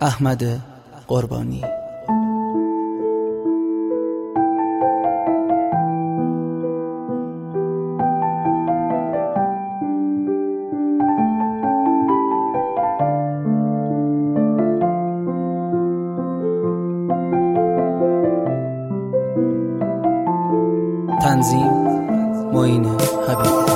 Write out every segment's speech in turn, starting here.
احمد قربانی. تنظیم معین حبیبی.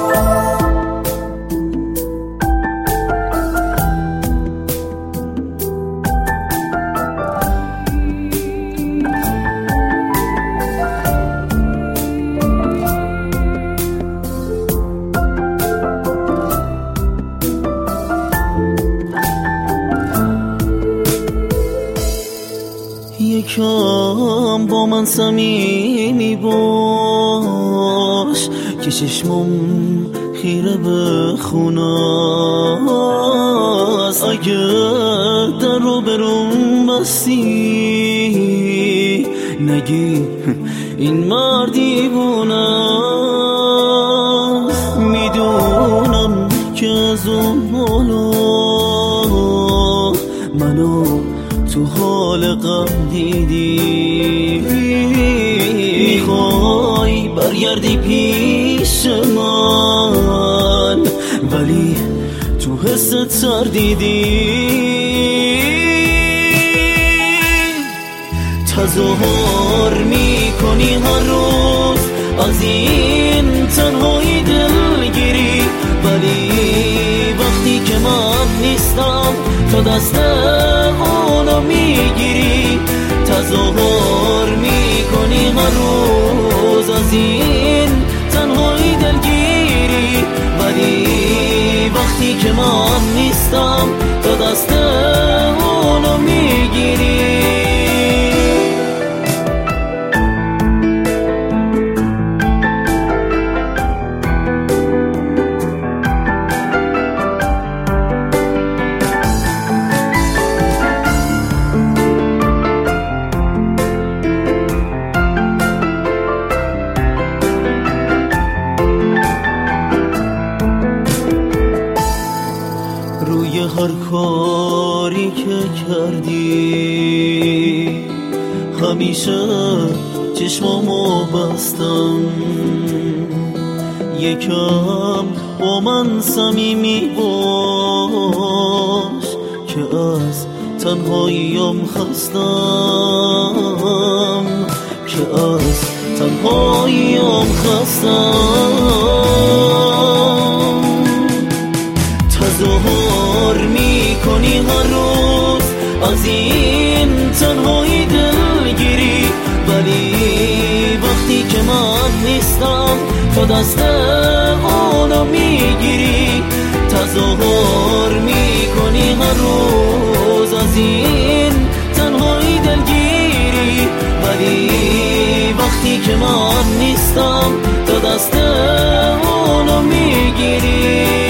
یکم با من صمیمی باش که چشمم خیره به خونه‌ست. اگه در رو برون بستی نگی این مرد دیوونه‌ست. میدونم که از اون بالا منو تو حال غم دیدی، میخوای برگردی پیش من ولی تو حست تردیدی. تظاهر میکنی هر روز از این تنهایی دلگیری، ولی وقتی که من نیستم تو دست اونو میگیری. تظاهر میکنی هر روز از این تنهایی دلگیری، ولی وقتی که من نیستم تو دست اونو میگیری. روی هر کاری که کردی همیشه چشمامو بستم. یکم با من صمیمی باش که از تنهاییم خستم، که از تنهاییم خستم. تظاهر میکنی هر روز از این تنهایی دلگیری، ولی وقتی که من نیستم تو دست اونو میگیری. تظاهر میکنی هر روز از این تنهایی دلگیری، ولی وقتی که من نیستم تو دست اونو میگیری.